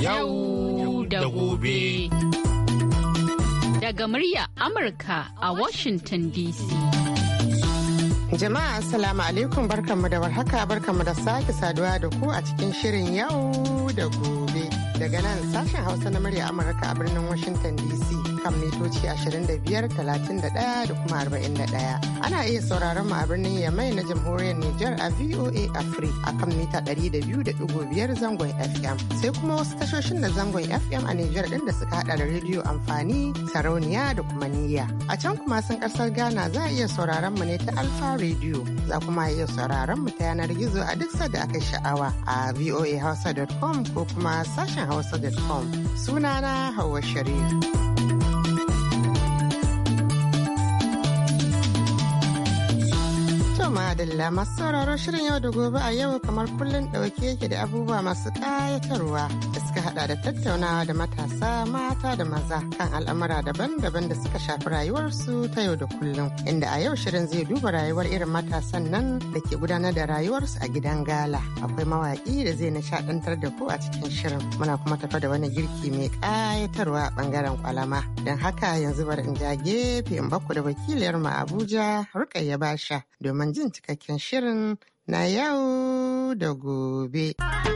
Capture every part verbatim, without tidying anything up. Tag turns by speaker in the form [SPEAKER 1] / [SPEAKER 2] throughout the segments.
[SPEAKER 1] Yau da gobe. Daga murya Amurka a Washington D C.
[SPEAKER 2] Jama'a Assalamu alaikum, barkanmu da warhaka, barkanmu da sake saduwa da ku a cikin shirin Yau da Gobe. Daga nan sashen Hausa na murya Amurka a birnin Washington D C kan mitoci ashirin da biyar, talatin da ɗaya da kuma arba'in da ɗaya. Ana iya sauraron mu a birnin Yamai na Jamhuriyar Nijar a V O A Africa a kan mita ɗari da biyu da ɗigo biyar zangon F M. Sai kuma wasu tashoshin da zangon F M a Nijar ɗin da suka haɗa da rediyo amfani, sarauniya da kuma niyya. A can kuma sun ƙasar Ghana za a iya sauraron mu ne ta Alfa Radio. Za kuma iya sauraron mu ta yanar gizo a duk sadda aka sha'awa a v o a hausa dot com ko kuma sashen hausa dot com. Sunana Hauwa Sharif. Madalla masu sauraro shirin yau da gobe a yau kamar kullum ɗauke yake da abubuwa masu ƙayatarwa da suka hada da tattaunawa da matasa mata da maza kan al'amura daban-daban da suka shafi rayuwarsu ta yau da kullum, inda a yau shirin zai duba rayuwar irin matasan nan da ke gudanar da rayuwarsu a gidan gala. Akwai mawaƙi da zai nishaɗantar da ku a cikin shirin, muna kuma tafa da wani girki mai ƙayatarwa a ɓangaren kwalama. Don haka yanzu bari in ja gefe in baku da wakiliyar mu Abuja Rukayya Basha domin jin cikakken shirin na yau da gobe.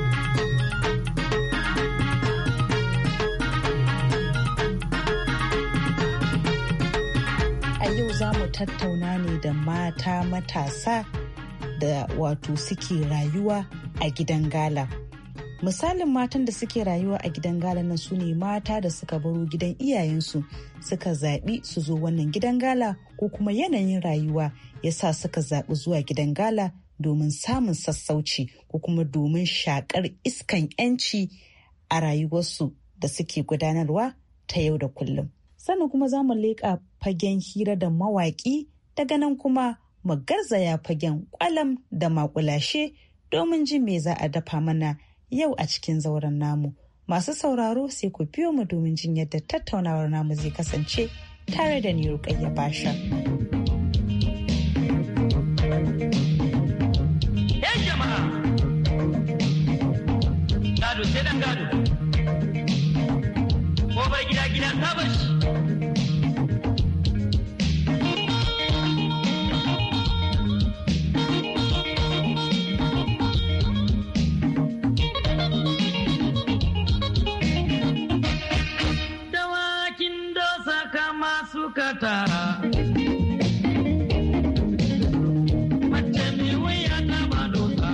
[SPEAKER 3] A yau za mu tattauna ne da mata matasa da wato suke rayuwa a gidan gala. Misalin matan da suke rayuwa a gidan gala nan su ne mata da suka baro gidan iyayensu suka zaɓi su zo wannan gidan gala, ko kuma yanayin rayuwa ya sa suka zaɓi zuwa gidan gala domin samun sassauci ko kuma domin shaƙar iskan 'yanci a rayuwarsu da suke gudanarwa ta yau da kullum. Sannan kuma za mu leƙa fagen hira da mawaƙi, daga nan kuma mu garzaya fagen ƙwalam da maƙulashe domin jin me za a dafa mana yau a cikin zauren namu. Masu sauraro sai ku biyo mu domin jin yadda tattaunawar namu zai kasance tare da ni Rukayya Basha.
[SPEAKER 4] Yan jama'a, gado sai dan gado, ko bai gida gida sabon shi. Suka tara mace mai wuya ta ba doka,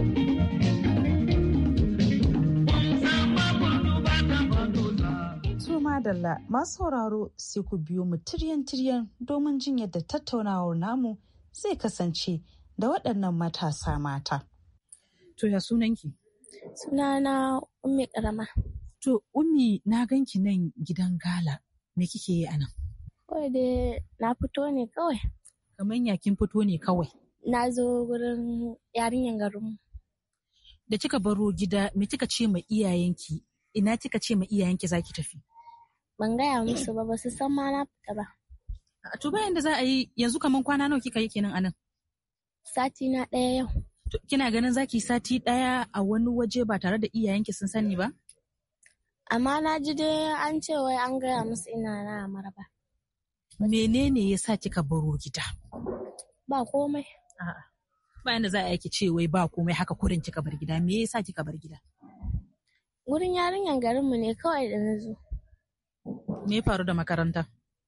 [SPEAKER 4] kun sama burnu ba ta ba doka.
[SPEAKER 3] To madalla masu sauraro sai ku biyo mu tiryan-tiryan domin jin yadda tattaunawar namu zai kasance da waɗannan matasa mata. To ya sunanki?
[SPEAKER 5] Sunana Ummi Karama.
[SPEAKER 3] To Ummi, na ganki nan gidan gala, me kike yi a nan?
[SPEAKER 5] Kawai dai na fito ne kawai.
[SPEAKER 3] Kamar ya kin fito ne kawai?
[SPEAKER 5] Na zo gurin yarinyar garinmu.
[SPEAKER 3] Da kika baro gida, me kika ce ma iyayenki? Ina kika ce ma iyayenki za ki tafi?
[SPEAKER 5] Ban gaya musu ba, ba su san ma na fita ba.
[SPEAKER 3] To bayan da za a yi yanzu, kamar kwana nawa kika yi kenan anan?
[SPEAKER 5] Sati na ɗaya yau.
[SPEAKER 3] Kina ganin za ki sati ɗaya a wani waje ba tare da iyayenki sun sani ba?
[SPEAKER 5] Amma na ji dai an ce wai an gaya musu ina na Maraba.
[SPEAKER 3] Menene ya sa kika baro gida?
[SPEAKER 5] Ba komai.
[SPEAKER 3] A'a. Bayan da za a yi ki ce wai ba komai haka kurin kika bar gida. Me yasa kika bar gida?
[SPEAKER 5] Wurin yarinyar garinmu ne kawai da na zo.
[SPEAKER 3] Me ya faru da makaranta?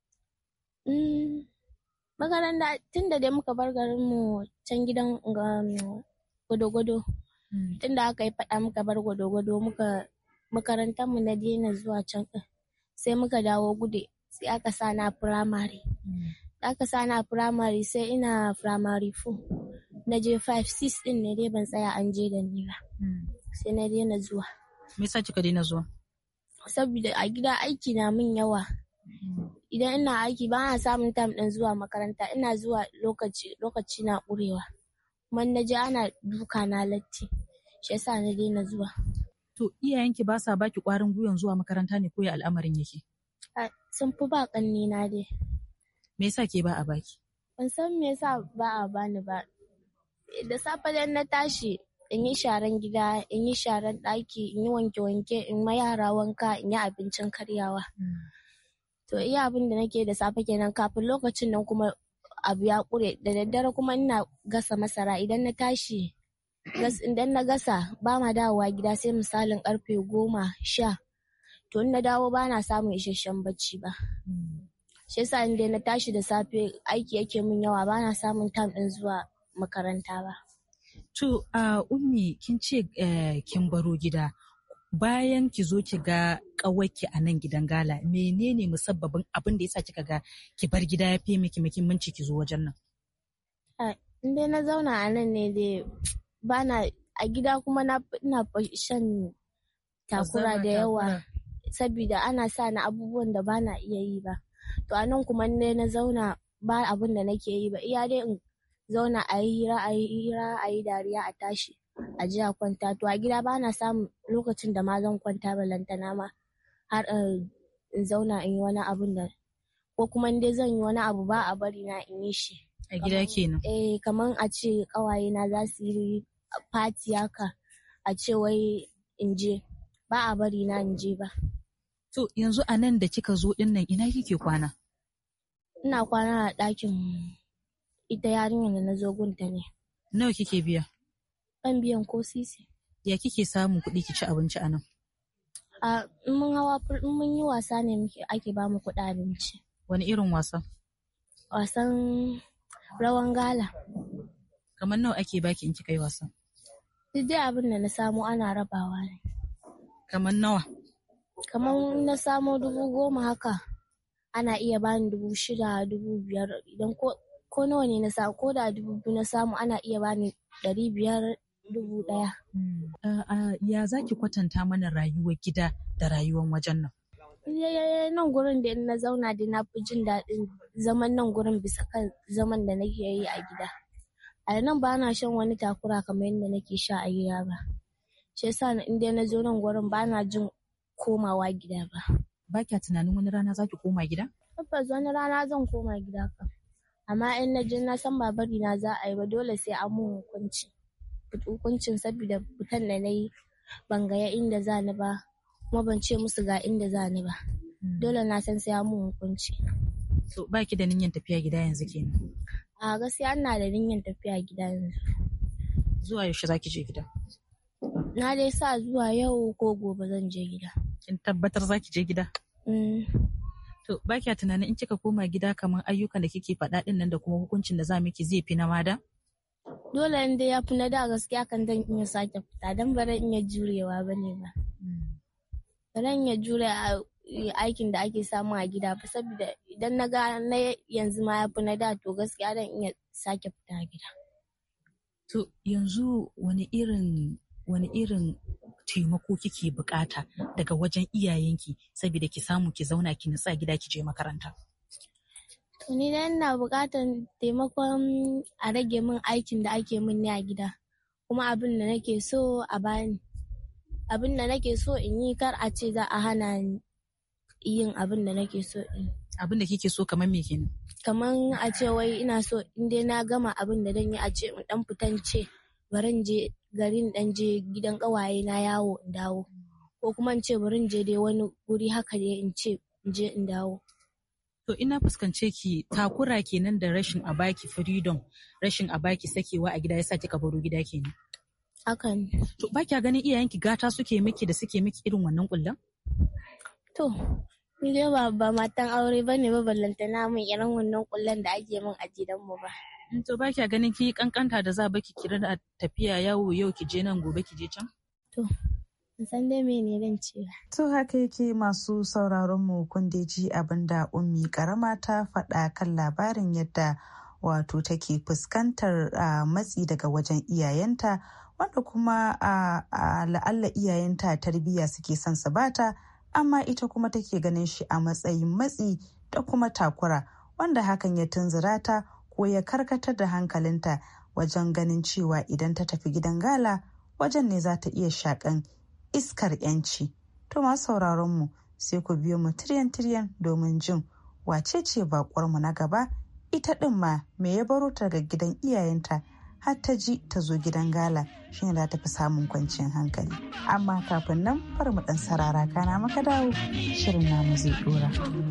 [SPEAKER 5] Mm, makaranta tun da dai muka bar garinmu can gidan gwado-gwado. Mm. Tun da aka yi faɗa muka bar gwado-gwado muka makarantarmu na daina zuwa can. Sai muka dawo Gude. Sai aka sa na firamare. Da aka sa na firamare sai ina firamare four. Na je five six din ne dai ban tsaya an je da ni ba. Sai na daina zuwa.
[SPEAKER 3] Me yasa kika daina zuwa?
[SPEAKER 5] Saboda a gida aiki na min yawa. Idan ina aiki ba na samun time din zuwa makaranta, ina zuwa lokaci lokaci na ƙurewa. Kuma na je ana duka na latti. Shi yasa na daina zuwa.
[SPEAKER 3] To iyayenki ba sa baki ƙwarin gwiwan zuwa makaranta ne ko ya al'amarin yake?
[SPEAKER 5] Sun fi ba ƙannina dai.
[SPEAKER 3] Me yasa ke ba a baki?
[SPEAKER 5] Ban san me yasa ba a bani ba. Da safe dan na tashi in yi sharan gida, in yi sharan ɗaki, in yi wanke-wanke, in ma yara wanka, in yi abincin karyawa. To iya abin da nake da safe kenan, kafin lokacin nan kuma abu ya ƙure. Da daddare kuma ina gasa masara. Idan na tashi idan na gasa ba ma dawowa gida sai misalin karfe goma sha. To in na dawo ba na samun isasshen bacci ba. Shi yasa in dai na tashi da safe aiki yake min yawa, ba na samun time ɗin zuwa makaranta ba.
[SPEAKER 3] To uh, ummi kin ce uh, kin baro gida. Bayan ki zo ki ga ƙawarki a nan gidan gala, menene musabbabin abin da yasa kika ga ki bar gida ya fi miki muhimmanci ki zo wajen nan?
[SPEAKER 5] In dai na zauna a nan ne dai bana a gida kuma na ina shan takura da yawa saboda ana sa na abubuwan da bana iya yi ba. To a nan kuma ne na zauna ba abin da nake yi ba, iya dai in zauna a yi hira a yi hira a yi dariya a tashi a ji a kwanta. To a gida bana samun lokacin da ma zan kwanta balantana ma har in zauna in yi wani abun da ko kuma in dai zan yi wani abu ba a bari na in yi shi
[SPEAKER 3] a gida kenan.
[SPEAKER 5] Eh kaman a ce kawaye na za su yi party haka a ce wai in je, ba a bari na in je ba.
[SPEAKER 3] To yanzu a nan da kika zo din nan ina kike kwana?
[SPEAKER 5] Ina kwana a ɗakin ita yarinyar da na zo gunta ne.
[SPEAKER 3] Nawa kike biya?
[SPEAKER 5] Ban biyan ko sisi.
[SPEAKER 3] Ya kike samun kuɗi ki ci abinci a nan?
[SPEAKER 5] A mun hawa mun yi wasa ne muke ake ba mu kuɗi abinci.
[SPEAKER 3] Wani irin wasa?
[SPEAKER 5] Wasan rawan gala.
[SPEAKER 3] Kamar nawa ake baki in kika yi wasan?
[SPEAKER 5] Duk dai abin da na samu ana rabawa ne.
[SPEAKER 3] Kamar nawa?
[SPEAKER 5] Kamar na samo dubu goma haka ana iya bani dubu shida dubu biyar idan ko ko nawa ne na samu, ko da dubu biyu na samu ana iya bani ɗari biyar dubu ɗaya.
[SPEAKER 3] Ya za ki kwatanta mana rayuwar gida da rayuwar wajen nan?
[SPEAKER 5] Nan gurin da na zauna da na fi jin daɗin zaman nan gurin bisa kan zaman da nake yi a gida. A nan ba na shan wani takura kamar yadda nake sha a gida ba. Shi yasa in dai na zo nan gurin ba na jin komawa gida ba.
[SPEAKER 3] Ba kya tunanin wani rana za ki koma gida?
[SPEAKER 5] Tabbas wani rana zan koma gida kam. Amma in na je na san ba bari na za a yi ba, dole sai an mun hukunci. Hukuncin saboda fitan da na yi ban ga inda za ni ba kuma ban ce musu ga inda za ni ba. Dole na san sai an mun hukunci.
[SPEAKER 3] So ba ki da niyyar tafiya gida yanzu kenan?
[SPEAKER 5] A gaskiya ina da niyyar tafiya gida yanzu.
[SPEAKER 3] Zuwa yaushe za ki je gida?
[SPEAKER 5] Na dai sa zuwa yau ko gobe zan je gida.
[SPEAKER 3] Kin tabbatar za ki je gida?
[SPEAKER 5] Mm.
[SPEAKER 3] To ba kya tunanin in kika koma gida kamar ayyukan da kike faɗa ɗin nan da kuma hukuncin da za miki zai fi na mada?
[SPEAKER 5] Dole in dai ya fi na da gaskiya kan zan iya sake fita don ba zan iya jurewa ba ne ba. Ba zan iya jure aikin da ake samu a gida ba saboda idan na ga na yanzu ma ya fi na da to gaskiya zan iya sake fita gida.
[SPEAKER 3] To yanzu wani irin wani irin taimako kike bukata daga wajen iyayenki saboda ki samu ki zauna ki nutsa gida ki je makaranta?
[SPEAKER 5] To ni dai ina bukatan taimakon a rage min aikin da ake min ne a gida, kuma abin da nake so a bani. Abin da nake so in yi kar a ce za a hana ni yin abin da nake so in.
[SPEAKER 3] Abin da kike so kamar me kenan?
[SPEAKER 5] Kamar a ce wai ina so in dai na gama abin da dan yi a ce in dan fitan ce bari je garin dan je gidan kawaye na yawo in dawo, ko kuma in ce bari je dai wani guri haka dai in ce in je in dawo.
[SPEAKER 3] To ina fuskance ki takura kenan da rashin a baki freedom, rashin a baki sakewa a gida yasa kika baro gida kenan.
[SPEAKER 5] Hakan.
[SPEAKER 3] To ba kya ganin iyayenki gata suke miki da suke miki irin wannan kullan?
[SPEAKER 5] To ni dai ba, ba matan aure bane ba ballantana min irin wannan kullan da ake min a gidanmu ba.
[SPEAKER 3] To ba kya ganin ki kankanta da za baki kira da tafiya yawo yau ki je nan gobe ki je can?
[SPEAKER 5] To san dai mene zan ce.
[SPEAKER 3] To haka yake masu sauraron mu kun dai ji abinda ummi karama ta faɗa kan labarin yadda wato take fuskantar matsi daga wajen iyayenta, wanda kuma a la'alla iyayenta tarbiyya suke son su bata, amma ita kuma take ganin shi a matsayin matsi da kuma takura, wanda hakan ya tunzura ta ko ya karkatar da hankalinta wajen ganin cewa idan ta tafi gidan gala wajen ne za ta iya shakan iskar yanci. To masu sauraron mu sai ku biyo mu tiryan tiryan domin jin wace ce bakwar mu na gaba, ita din ma me ya baro ta daga gidan iyayenta har ta ji ta zo gidan gala shine za ta fi samun kwanciyar hankali. Amma kafin nan fara mu dan sarara kana maka dawo shirin namu zai dora.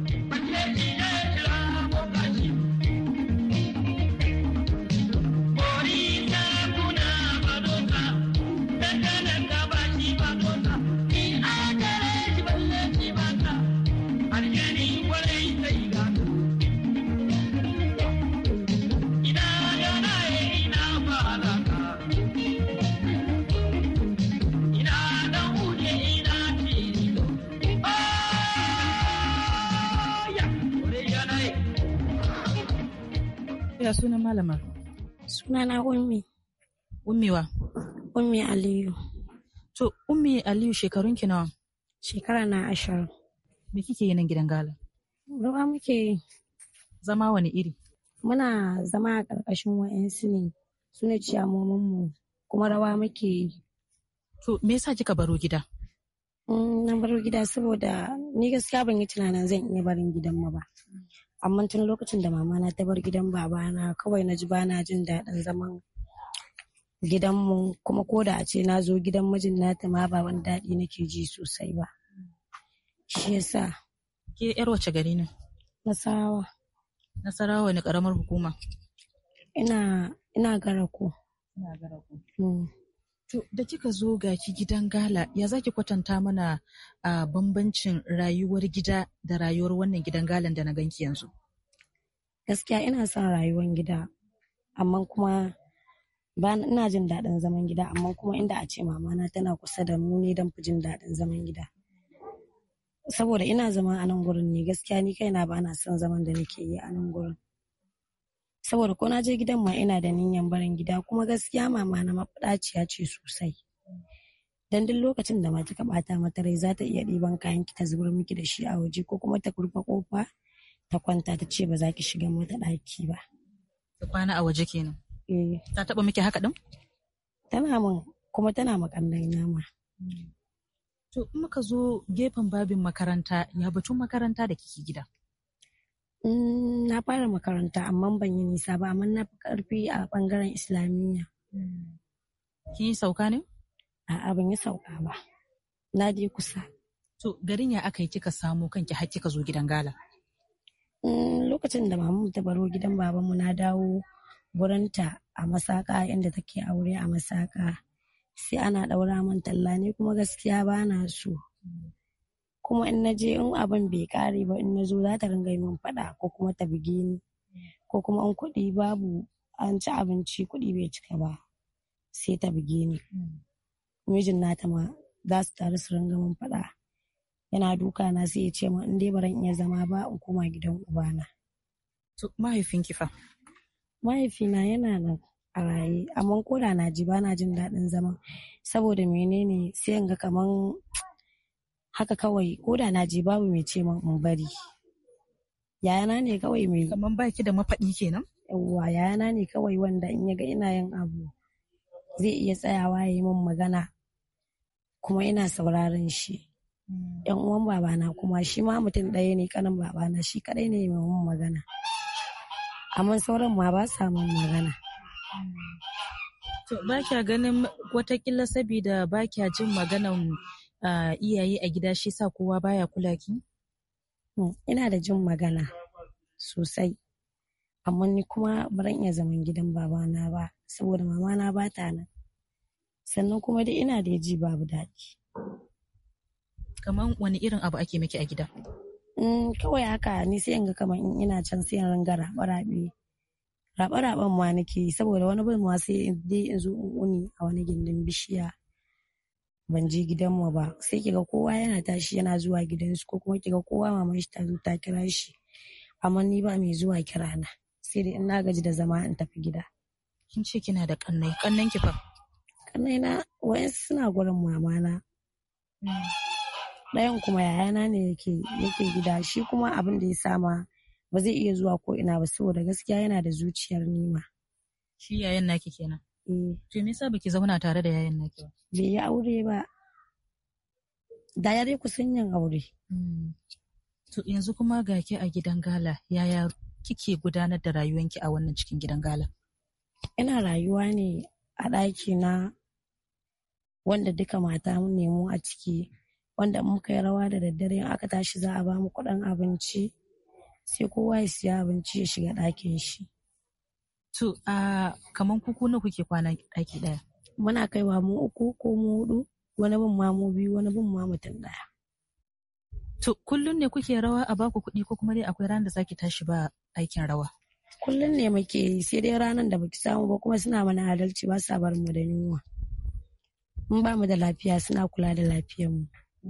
[SPEAKER 6] Ya sunan malamar?
[SPEAKER 5] Sunana Ummi.
[SPEAKER 6] Ummi wa?
[SPEAKER 5] Ummi Aliyu.
[SPEAKER 6] To, Ummi Aliyu shekarun ki nawa?
[SPEAKER 5] Shekara na ashirin.
[SPEAKER 6] Me kike yi nan gidan gala?
[SPEAKER 5] Ruwa muke yi.
[SPEAKER 6] Zama wani iri?
[SPEAKER 5] Muna zama a ƙarƙashin wa'yansu ne, su ne ciyamominmu, kuma rawa muke yi.
[SPEAKER 6] To, me yasa kika baro gida?
[SPEAKER 5] Mm, na baro gida saboda ni gaskiya ban yi tunanin zan iya barin gidanmu ba. Amma tun lokacin da mama na ta bar gidan babana kawai na ji bana jin daɗin zaman gidanmu, kuma ko da a ce na zo gidan mijin nata ma ba wani daɗi nake ji sosai ba. Shi yasa.
[SPEAKER 6] Ke yar wace gari ne?
[SPEAKER 5] Nasarawa.
[SPEAKER 6] Nasarawa ne karamar hukuma?
[SPEAKER 5] Ina ina Garako.
[SPEAKER 6] Ina Garako.
[SPEAKER 5] Mm.
[SPEAKER 6] To da kika zo ga ki gidan gala, ya zaki kwatanta mana a bambancin rayuwar gida da rayuwar wannan gidan galan da na ganki yanzu?
[SPEAKER 5] Gaskiya ina son rayuwar gida, amma kuma ba ina jin daɗin zaman gida, amma kuma inda a ce mama na tana kusa da mu ne don fi jin daɗin zaman gida. Saboda ina zama a nan gurin ne, gaskiya ni kaina ba na son zaman da nake yi a nan gurin. Saboda ko na je gidan ma ina da niyyar barin gida, kuma gaskiya mama na mafaɗaciya ce sosai. Dan duk lokacin da ma kika bata mata rai za ta iya ɗiban kayan ki ta zubar miki da shi a waje, ko kuma ta rufe kofa ta kwanta ta ce ba za ki shiga mata ɗaki ba.
[SPEAKER 6] Ta kwana a waje kenan.
[SPEAKER 5] Eh.
[SPEAKER 6] Ta taɓa miki haka ɗin?
[SPEAKER 5] Tana min, kuma tana makannai nama.
[SPEAKER 6] To in muka zo gefen babin makaranta, ya batun makaranta da kike gida?
[SPEAKER 5] Mm, na fara makaranta amma ban yi nisa ba, amma na fi karfi a bangaren islamiyya.
[SPEAKER 6] Kin yi sauka ne?
[SPEAKER 5] A'a ban yi sauka ba, na je kusa.
[SPEAKER 6] To garin ya aka yi kika samu kanki har kika zo gidan gala?
[SPEAKER 5] Mm, lokacin da mamu ta baro gidan babanmu na dawo wurinta a masaka inda take aure a masaka, sai ana daura min talla ne, kuma gaskiya ba na so. Kuma in na je in abin bai kare ba, in na zo za ta ringa yi min faɗa ko kuma ta buge ni, ko kuma in kuɗi babu an ci abinci kuɗi bai cika ba sai ta buge ni. Mijin nata ma za su taru su ringa min faɗa, yana duka na sai ya ce min in dai baran iya zama ba in koma gidan ubana.
[SPEAKER 6] To mahaifinki fa?
[SPEAKER 5] Mahaifina yana nan a raye, amma ko da na ji ba na jin daɗin zaman, saboda menene sai in ga kaman haka kawai, ko da na je babu mai ce min in bari. Yayana ne kawai mai.
[SPEAKER 6] Kaman baki da mafaɗi kenan?
[SPEAKER 5] Yawwa, yayana ne kawai wanda in ya ga ina yin abu zai iya tsayawa ya yi min magana, kuma ina sauraron shi. Yan uwan babana kuma shi ma mutum ɗaya ne, kanin babana shi kaɗai ne mai min magana, amma sauran ma ba sa min magana.
[SPEAKER 6] To ba kya ganin watakila saboda ba kya jin maganan Uh, iyaye a gida shi sa kowa baya kula ki?
[SPEAKER 5] Hmm, ina da jin magana sosai, amma ni kuma baran iya zaman gidan babana ba saboda mamana ba ta nan, sannan kuma dai ina da ji babu daɗi.
[SPEAKER 6] Kaman wani irin abu ake miki a gida?
[SPEAKER 5] Mm, kawai haka ni sai in ga kaman in ina can sai in ringa raɓe-raɓe raɓe-raɓen ma nake, saboda wani bin ma sai dai in zo in uni a wani gindin bishiya ban je gidanmu ba, sai kiga kowa yana tashi yana zuwa gidansu, ko kuma kiga kowa maman shi ta zo ta kira shi, amma ni ba mai zuwa kirana, sai dai in na gaji da zama in tafi gida.
[SPEAKER 6] Kin ce kina da kannai, kannan ki fa?
[SPEAKER 5] Kannai na wayansu suna gurin mamana, ɗayan kuma yayana ne yake yake gida, shi kuma abin da ya sama ba zai iya zuwa ko ina ba saboda gaskiya yana da zuciyar nima.
[SPEAKER 6] Shi yayan naki kenan?
[SPEAKER 5] Eh.
[SPEAKER 6] To me yasa baki zauna tare da yayan naki ba?
[SPEAKER 5] Bai yi aure ba. Da ya dai kusan yin aure.
[SPEAKER 6] To yanzu kuma ga ki a gidan gala, yaya kike gudanar da rayuwanki a wannan cikin gidan gala?
[SPEAKER 7] Ina rayuwa ne a ɗaki na wanda duka mata mun nemo a ciki, wanda muka yi rawa da daddare in aka tashi za a ba mu kuɗin abinci sai kowa ya siya abinci ya shiga ɗakin shi.
[SPEAKER 6] To a kaman kuku na kuke kwana ɗaki ɗaya?
[SPEAKER 7] Muna kaiwa mu uku ko mu hudu, wani bin ma mu biyu, wani bin ma mutum ɗaya.
[SPEAKER 6] To kullum ne kuke rawa a baku kuɗi ko kuma dai akwai ranar da zaki tashi ba aikin rawa?
[SPEAKER 7] Kullum ne muke yi, sai dai ranar da baki samu ba kuma suna mana adalci, ba sa bar mu da yunwa. Mun ba mu da lafiya suna kula da lafiyar mu.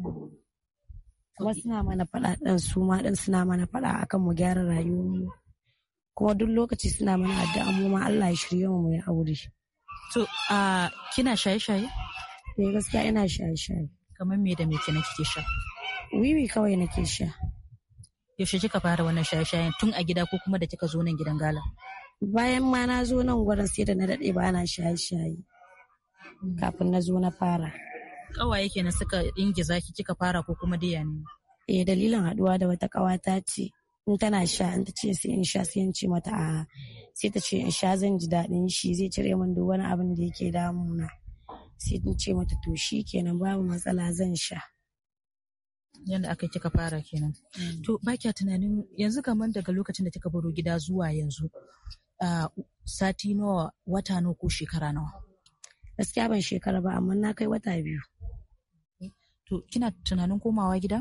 [SPEAKER 7] Kuma suna mana faɗa ɗan su ma ɗan suna mana faɗa akan mu gyara rayuwar mu. Kuma duk lokaci suna mana addu'a mu ma Allah ya shirye mu mu yi aure.
[SPEAKER 6] To a kina shaye-shaye?
[SPEAKER 7] Eh gaskiya ina shaye-shaye.
[SPEAKER 6] Kamar me da me kina kike sha?
[SPEAKER 7] Wiwi kawai nake sha.
[SPEAKER 6] Yaushe kika fara wannan shaye-shayen, tun a gida ko kuma da kika zo nan gidan gala?
[SPEAKER 7] Bayan ma na zo nan gurin sai da na daɗe ba na shaye-shaye. Kafin na zo na fara.
[SPEAKER 6] Ƙawaye kenan suka ingiza ki kika fara ko kuma dai ne?
[SPEAKER 7] Eh dalilin haɗuwa da wata ƙawata ce. In tana sha in ta ce sai in sha sai in ce mata a sai ta ce in sha zan ji daɗin shi zai cire min duk wani abin da yake damuna. Sai in ce mata to shi kenan babu matsala zan sha.
[SPEAKER 6] Yanda aka kika fara kenan. Mm. To ba kya tunanin yanzu kamar daga lokacin da kika baro gida zuwa yanzu uh, sati nawa, wata nawa ko shekara nawa?
[SPEAKER 7] Gaskiya ban shekara ba amma na kai wata biyu.
[SPEAKER 6] To kina tunanin komawa gida?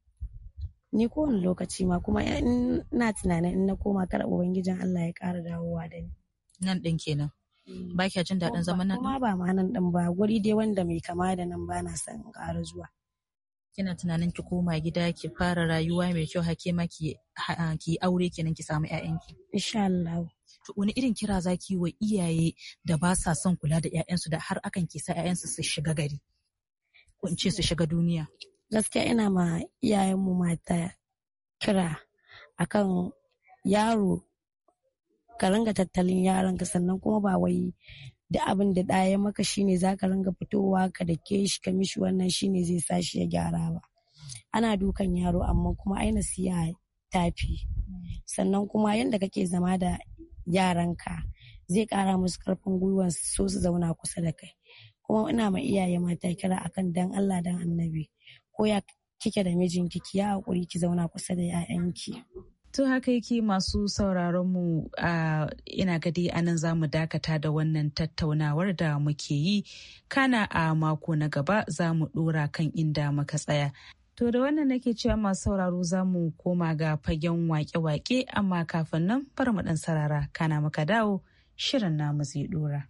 [SPEAKER 7] Ni kowane lokaci ma kuma ina tunanin in na koma kar ubangijin Allah ya ƙara dawowa da ni.
[SPEAKER 6] Nan ɗin kenan. Ba kya jin daɗin zaman nan?
[SPEAKER 7] Kuma ba ma nan ɗin ba, guri dai wanda mai kama da nan ba na son in ƙara zuwa.
[SPEAKER 6] Kina tunanin ki koma gida ki fara rayuwa mai kyau hake ma ki ki aure kenan ki samu ƴaƴanki?
[SPEAKER 7] Insha Allah.
[SPEAKER 6] To wani irin kira zaki wa iyaye da ba sa son kula da ƴaƴansu da har akan ke sa ƴaƴansu su shiga gari? Ko in ce su shiga duniya?
[SPEAKER 7] Gaskiya ina ma iyayenmu mata kira akan yaro ka ringa tattalin yaronka, sannan kuma ba wai da abin da ɗaya maka shine za ka ringa fitowa ka da ke shi ka mishi wannan shine zai sa shi ya gyara ba. Ana dukan yaro amma kuma ai nasiha tafi. Sannan kuma yanda kake zama da yaranka zai ƙara musu ƙarfin gwiwa so su zauna kusa da kai. Kuma ina ma iyaye mata kira akan dan Allah dan Annabi, ko ya kike da mijinki ki ya haƙuri ki zauna kusa da 'ya'yanki.
[SPEAKER 3] To haka yake masu sauraron mu a ina gadi anan za mu dakata da wannan tattaunawar da muke yi, kana a mako na gaba za mu dora kan inda muka tsaya. To da wannan nake cewa masu sauraro za mu koma ga fagen wake-wake, amma kafin nan bar mu dan sarara kana muka dawo shirin namu zai dora.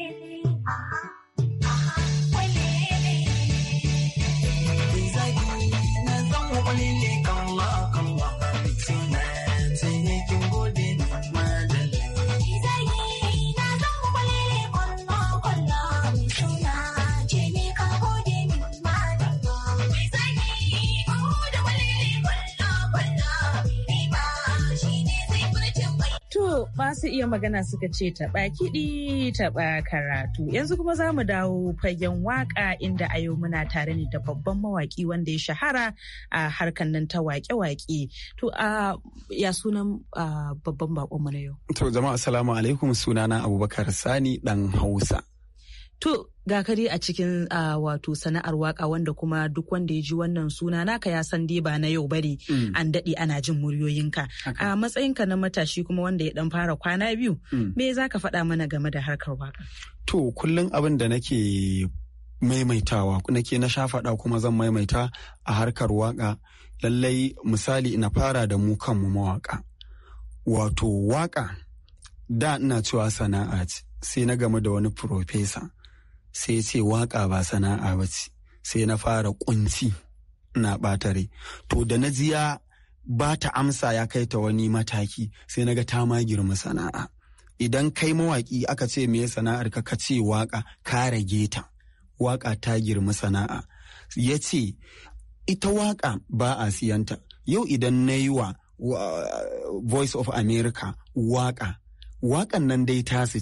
[SPEAKER 3] Masu iya magana suka ce taɓa kiɗi taɓa karatu. Yanzu kuma za mu dawo fagen waƙa, inda a yau muna tare ne da babban mawaƙi wanda ya shahara a harkar nan ta waƙe-waƙe. To a ya sunan babban baƙonmu na yau?
[SPEAKER 8] To jama'a assalamu alaikum, sunana Abubakar Sani ɗan Hausa.
[SPEAKER 3] To ga kare a cikin uh, wato sana'ar waka, wanda kuma duk wanda ya ji wannan suna naka ya san dai ba na yau bane. Mm. An daɗe ana jin muryoyinka a okay. uh, matsayinka na matashi kuma wanda ya dan fara kwana biyu. Mm. Me za ka faɗa mana game da harkar waka?
[SPEAKER 8] To kullum abin da nake maimaitawa nake na sha faɗa kuma zan maimaita a harkar waka, lallai misali na fara da mu kanmu mawaka. Wato waka da ina cewa sana'a ce, sai na game da wani profesa sai ce waka ba sana'a ba ce, sai na fara kunci na ɓata rai. To da na ji ya ba ta amsa ya kai ta wani mataki, sai na ga ta ma girma sana'a. Idan kai mawaki aka ce me sana'ar ka ka ce waka, ka rage ta. Waka ta girma sana'a. Ya ce ita waka ba a siyanta. Yau idan na yi wa uh, Voice of America waka, wakan nan dai tasu ce,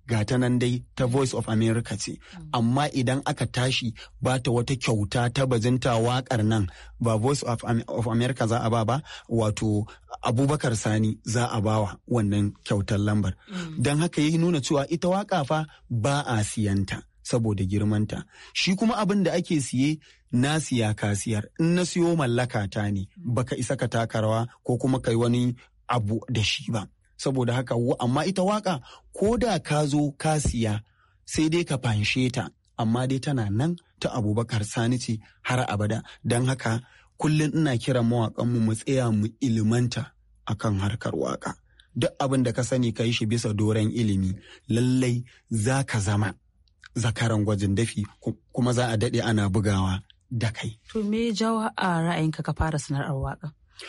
[SPEAKER 8] ga ta nan dai ta Voice of America ce, amma idan aka tashi ba ta wata kyauta ta bajinta waƙar nan ba Voice of, of America za a ba ba, wato Abubakar Sani za a bawa wannan kyautar lambar. Mm. Don haka yi nuna cewa ita waƙa fa ba a siyanta saboda girmanta. Shi kuma abin da ake siye na siya kasiyar, in na siyo mallaka ta ne, baka isa ka taka rawa ko kuma kai wani abu da shi ba. Saboda haka amma ita waka ko da ka zo ka siya sai dai ka fanshe ta, amma dai tana nan ta Abubakar Sani ce har abada. Don haka kullum ina kiran mawaƙanmu mu tsaya mu ilimanta akan harkar waka. Duk abin da ka sani ka yi shi bisa doron ilimi, lallai za ka zama zakaran gwajin dafi kuma za a daɗe ana bugawa da kai.
[SPEAKER 6] To me jawo a ra'ayinka ka fara sana'ar waka?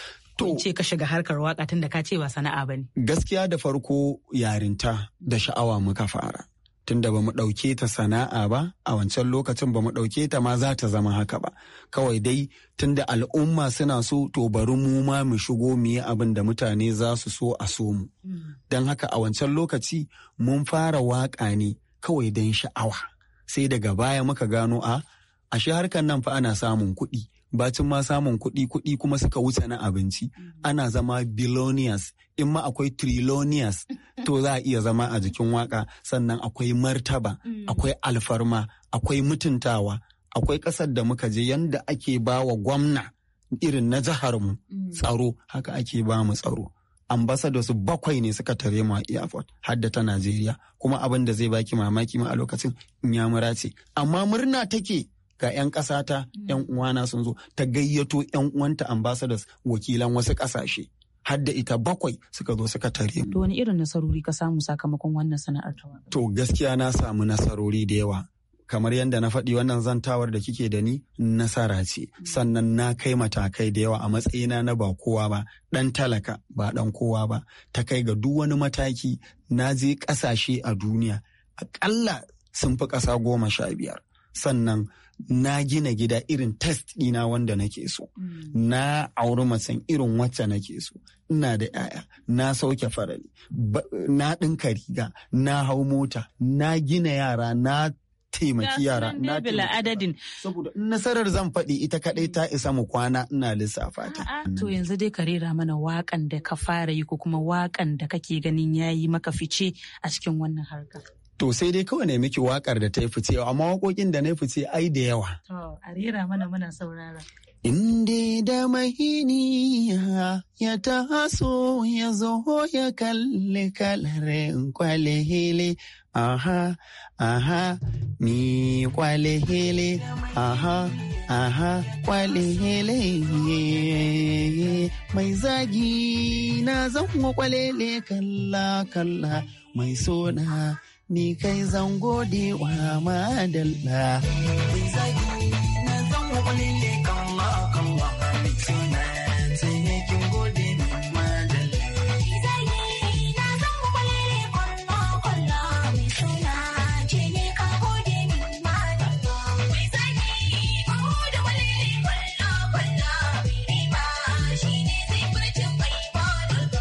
[SPEAKER 6] To ce ka shiga harkar waka tun da ka ce ba sana'a ba ne.
[SPEAKER 8] Gaskiya da farko yarinta da sha'awa muka fara. Tun da ba mu ɗauke ta sana'a ba, a wancan lokacin ba mu ɗauke ta ma za ta zama haka ba. Kawai dai tun da al'umma suna so, to bari mu ma mu shigo mu yi abin da mutane za su so a so mu. Mm. Don haka a wancan lokaci mun fara waƙa ne kawai don sha'awa. Sai daga baya muka gano a ashe harkar nan fa ana samun kuɗi. Bacin ma samun kuɗi kuɗi kuma suka wuce na abinci. Ana zama billionaires, in ma akwai trillionaires to za a iya zama a jikin waka. Sannan akwai martaba, akwai alfarma, akwai mutuntawa, akwai ƙasar da muka je yanda ake ba wa gwamna irin na jihar mu tsaro, haka ake ba mu tsaro. Ambassadors bakwai ne suka tare mu a airport har da ta Najeriya, kuma abin da zai baki mamaki ma a lokacin Inyamura ce, amma murna take ga 'yan ƙasata, 'yan uwana sun zo, ta gayyato 'yan uwanta ambassadors wakilan wasu ƙasashe. Har da ita bakwai suka zo suka tare mu.
[SPEAKER 6] To wani irin nasarori ka samu sakamakon wannan sana'ar ta waka?
[SPEAKER 8] To gaskiya na samu nasarori da yawa. Kamar yadda na faɗi, wannan zantawar da kike da ni nasara ce. Sannan na kai matakai da yawa a matsayina na ba kowa ba, ɗan talaka ba ɗan kowa ba. Ta kai ga duk wani mataki na je ƙasashe a duniya. Aƙalla sun fi ƙasa goma sha biyar. Sannan na gina gida irin test ɗina wanda nake so. Mm. Na auri macen irin wacce nake so. Ina da 'ya'ya, na sauke farali, na ɗinka riga, na hau mota, na gina yara, na taimaki yara.
[SPEAKER 6] Na bila adadin.
[SPEAKER 8] Saboda nasarar zan faɗi ita kaɗai ta isa mu kwana ina lissafa ta.
[SPEAKER 6] To yanzu dai ka rera mana waƙan da ka fara yi ko kuma waƙan da kake ganin yayi maka fice a cikin wannan harka.
[SPEAKER 8] To sai dai kawai ne miki wakar da ta yi fice, amma waƙoƙin da na yi fice ai da yawa.
[SPEAKER 6] To a rera mana muna saurara.
[SPEAKER 8] Inde da mahini ya taso ya zo ya kalli kalarin kwale-hele, aha, aha, ni kwale-hele, aha, aha, kwale-hele, mai zagi na zan kwale-le kalla-kalla, mai sona ni kai zan gode wa madalla. Mai zagi na zan kwale-le kalla kalla mai sona sai ne kin gode wa madalla. Mai zagi na zan kwale-le kalla kalla mai sona ce ne ka gode wa madalla. Mai zagi ko da kwale-le kalla kalla mai ba shi ne zai furcin bai madalla.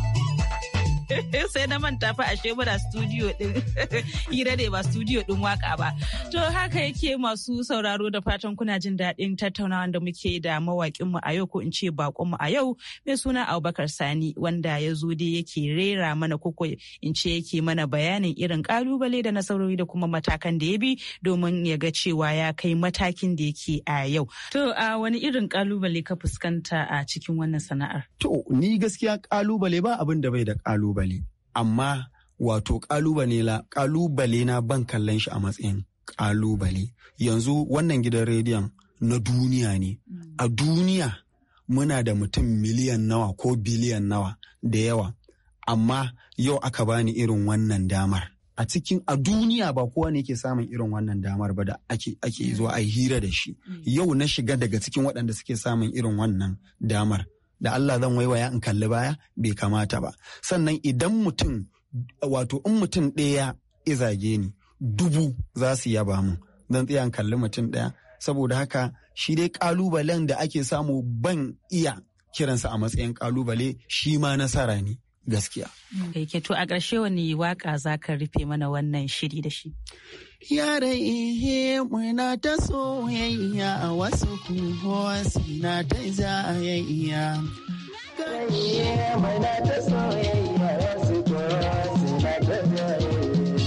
[SPEAKER 6] Sai na manta fa ashe muna studio din hira ne ba studio din waka ba. To haka yake masu sauraro, da fatan kuna jin daɗin tattaunawa da muke da mawaƙin mu a yau, ko in ce bakon mu a yau mai suna Abubakar Sani, wanda ya zo dai yake rera mana koko in ce yake mana bayanin irin kalubale da nasarori da kuma matakan da ya bi domin ya ga cewa ya kai matakin da yake a yau. To a wani irin kalubale ka fuskanta a cikin wannan sana'ar?
[SPEAKER 8] To ni gaskiya kalubale ba abin da bai da kalubale. Amma wato kalubale la kalubale na ban kallon shi a matsayin kalubale. Yanzu wannan gidan rediyon na duniya ne. A duniya muna da mutum miliyan nawa ko biliyan nawa da yawa. Amma yau aka bani irin wannan damar. A cikin a duniya ba kowa ne ke samun irin wannan damar ba da ake ake zuwa a hira da shi. Yau na shiga daga cikin waɗanda suke samun irin wannan damar. Da Allah zan waiwaya in kalli baya bai kamata ba. Sannan idan mutum wato in mutum ɗaya izage ni dubu za su yaba mu, zan tsaya in kalli mutum ɗaya. Saboda haka shi dai kalubalen da ake samu ban iya kiransa a matsayin kalubale, shi ma nasara ne. gaskiya.
[SPEAKER 6] Ke to a ƙarshe wani waka za ka rufe mana wannan shiri da shi?
[SPEAKER 8] Yara ihe muna ta soyayya a wasu kuma suna ta zayayya. Yara muna ta soyayya wasu kuma suna ta zayayya.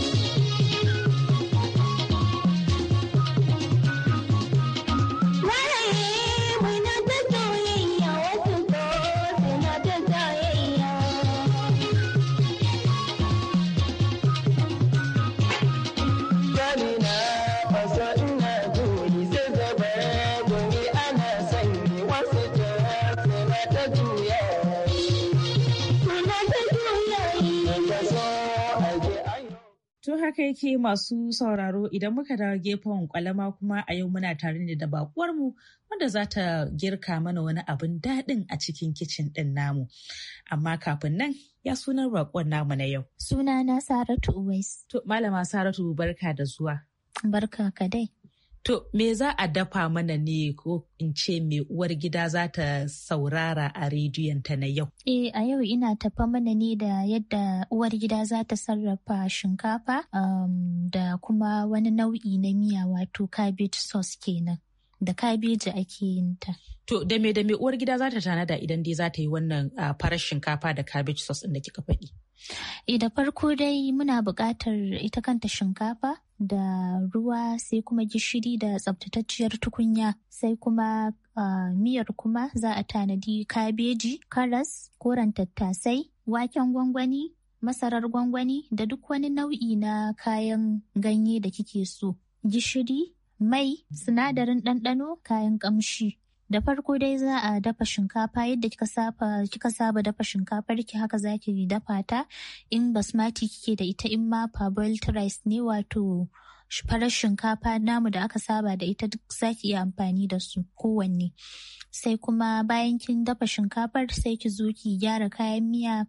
[SPEAKER 6] To haka yake masu sauraro idan muka dawo gefen kwalama kuma a yau muna tare ne da bakuwarmu wanda za ta girka mana wani abin daɗin a cikin kicin ɗin namu. Amma kafin nan ya sunan bakuwar namu na yau.
[SPEAKER 9] Sunana Saratu Uwais.
[SPEAKER 6] To Malama Saratu barka da zuwa.
[SPEAKER 9] Barka ka dai.
[SPEAKER 6] To me za a dafa mana ne ko in ce me uwar gida za ta saurara a rediyon ta na yau?
[SPEAKER 9] Eh a yau ina tafa mana ne da yadda uwar gida za ta sarrafa shinkafa um, da kuma wani nau'i na miya wato cabbage sauce kenan. Da kabeji ake yin ta.
[SPEAKER 6] To da me da me uwar gida za ta tanada idan dai za ta yi wannan uh, farar shinkafa da cabbage sauce ɗin da kika faɗi?
[SPEAKER 9] E da farko dai muna buƙatar ita kanta shinkafa da ruwa sai kuma gishiri da tsabtatacciyar tukunya sai kuma uh, miyar kuma za a tanadi kabeji, karas, koren tattasai, waken gwangwani, masarar gwangwani da duk wani nau'i na kayan ganye da kike so. Gishiri, mai, sinadarin ɗanɗano, kayan ƙamshi. Da farko dai za a dafa shinkafa yadda kika saba kika saba dafa shinkafar ki haka zaki dafa ta in basmati kike da ita in ma parboiled rice ne wato farar shinkafa namu da aka saba da ita duk zaki iya amfani da su kowanne. Sai kuma bayan kin dafa shinkafar sai ki zo ki gyara kayan miya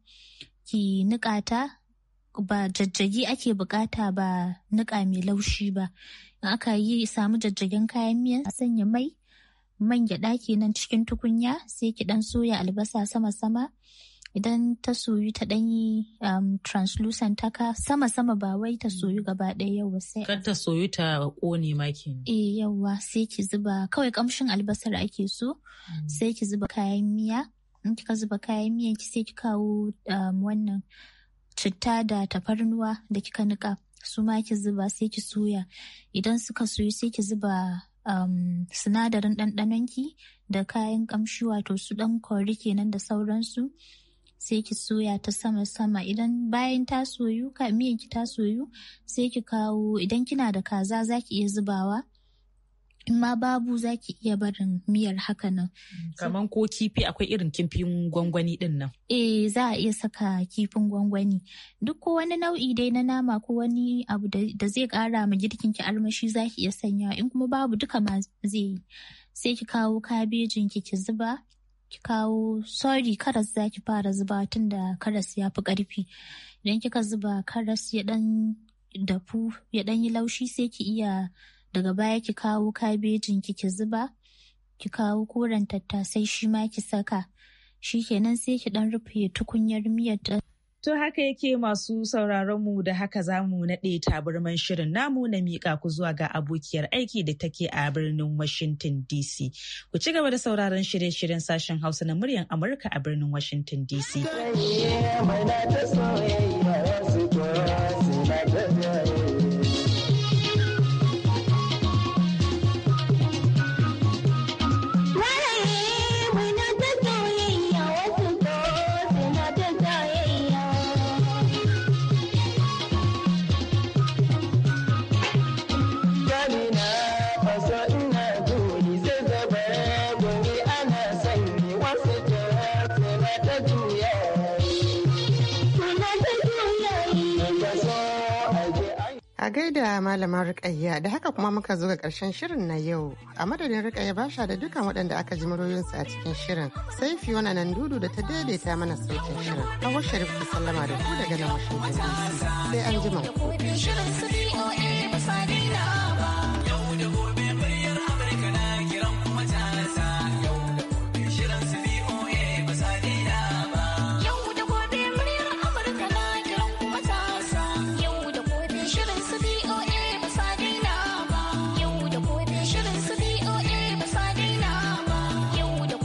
[SPEAKER 9] ki niƙa ta ba jajjagi ake bukata ba niƙa mai laushi ba. In aka yi samu jajjagen kayan miya a sanya mai man gyaɗa kenan cikin tukunya sai ki ɗan soya albasa sama-sama idan ta soyu ta ɗan yi um, translucent haka sama-sama ba wai ta soyu gaba ɗaya yawa sai
[SPEAKER 6] kar ta soyu ta ƙone ma kenan.
[SPEAKER 9] Eh yawa sai ki zuba kawai ƙamshin albasar ake so mm. sai ki zuba kayan miya in kika zuba kayan miyan ki sai ki kawo um, wannan citta da tafarnuwa da kika nika su ma ki zuba sai ki soya idan suka soyu sai ki zuba Um, sinadarin ɗanɗanonki da kayan ƙamshi wato su ɗan kori kenan da sauransu sai ki soya ta sama-sama idan bayan ta soyu ka miyanki ta soyu sai ki kawo idan kina da kaza zaki iya zubawa in ma babu zaki iya barin miyar haka nan.
[SPEAKER 6] Kaman ko kifi akwai irin kifin gwangwani din nan.
[SPEAKER 9] Eh za a iya saka kifin gwangwani. Duk ko wani nau'i dai na nama ko wani abu da zai kara ma girkin ki armashi zaki iya sanya in kuma babu duka ma zai yi. Sai ki kawo kabejin ki ki zuba. Ki kawo sorry karas zaki fara zuba tunda karas ya fi karfi. Idan kika zuba karas ya dan dafu ya dan yi laushi sai ki iya daga baya ki kawo kabejin ki ki zuba ki kawo koren tattasai shi ma ki saka shikenan sai ki dan rufe tukunyar miyar ta.
[SPEAKER 6] To haka yake masu sauraron mu da haka zamu naɗe taburman shirin namu na miƙa ku zuwa ga abokiyar aiki da take a birnin Washington D C. Ku ci gaba da sauraron shirye-shiryen sashen Hausa na muryar Amurka a birnin Washington D C.
[SPEAKER 2] A gaida Malama Rukayya da haka kuma muka zo ga ƙarshen shirin na yau. A madadin Rukayya Basha da dukkan waɗanda aka ji muryoyinsu a cikin shirin. Sai Fiona Nandudu da ta daidaita mana sautin shirin. Hawa Sharif ta sallama da ku daga nan Washington D C. Sai an jima.